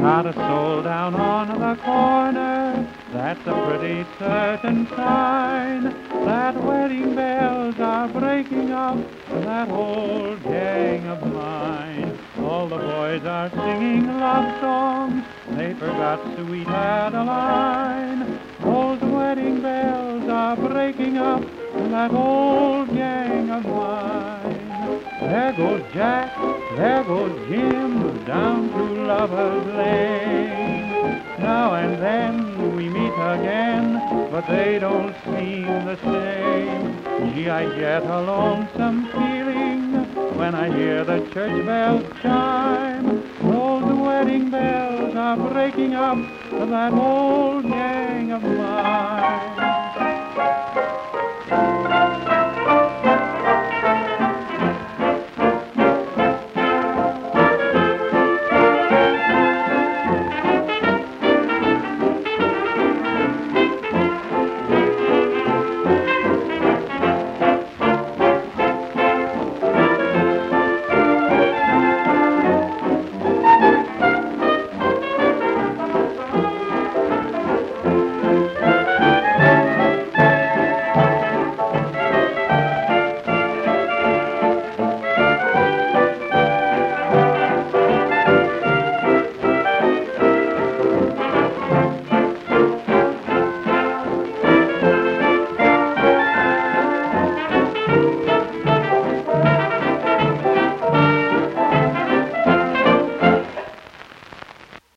Not a soul down on the corner, that's a pretty certain sign that wedding bells are breaking up that old gang of mine. All the boys are singing love songs, they forgot sweet Adeline. Those wedding bells are breaking up that old gang of mine. There goes Jack, there goes Jim, down to Lover's Lane. Now and then we meet again, but they don't seem the same. Gee, I get a lonesome feeling when I hear the church bells chime. Those wedding bells are breaking up that old gang of mine.